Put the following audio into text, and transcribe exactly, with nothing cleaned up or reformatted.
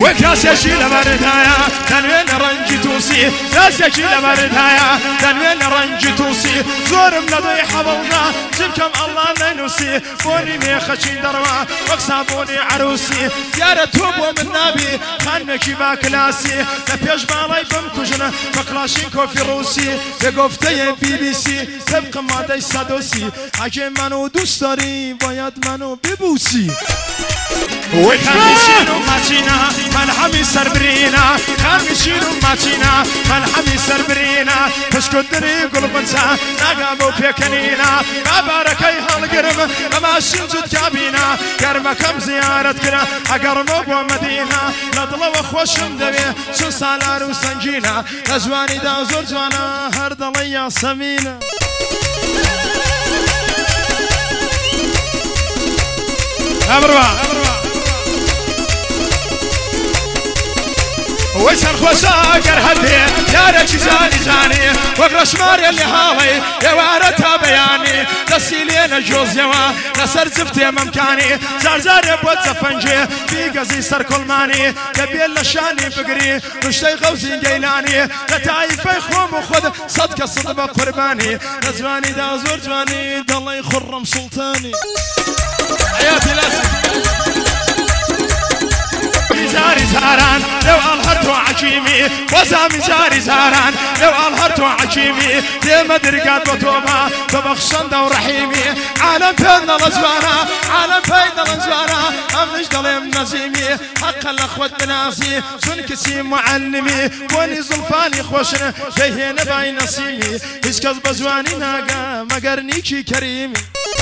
وكاسيشي لبردايا تنوين رنج توسي كاسيشي لبردايا تنوين رنج توسي زور ملضي حبلنا جبكم الله ننوسي بوني ميخشي دروا وقصابوني عروسي يا توبو من نبي خانكي باكلاسي لبيش بالي بمكجنا بكلاشينكو في روسي بقفتي بي بي سي تبقى مادي سادوسي اگه منو دوست داری باید منو ببوسی وخمسينو ماتينا ملحمي سربرينا خمسينو ماتينا ملحمي سربرينا تشكدري قلبنسا نقابو بيكنينا مباركي هالقرم لما شنجد كابينا قرمكم زيارتكنا اقرمو بو مدينة لطلو خوشم دبي شو سالار وسنجينا لزواني دا زور زوانا هردلي سمينة أبروا ويسن خوشاكر هدي يا رجي زاني زاني وقرش ماري اللي هاوي يا وارتها بياني دسيلين الجوز يوا نسر زفتي ممكاني زارزار يبوت زفنجي في قزي سر كل ماني كبيل لشاني بقري رشتي غوزي قيلاني لتعيفي خوم وخذ صدق صدبة قرباني نزواني دا زور جواني دالله يخرم سلطاني حياتي لازم زاري زاران لو الهرت وعجيمي وزامي زاري زاران لو الهرت وعجيمي ديما درقات وتوبة تبخشن دو رحيمي عالم فينا الازوانا عالم فينا الازوانا امش ظلم نزيمي حق الاخوة بناسي سنكسي معلمي وني زلفاني خوشنا جيهين باي نسيمي اسكز بزواني ناقا مقرنيكي كريمي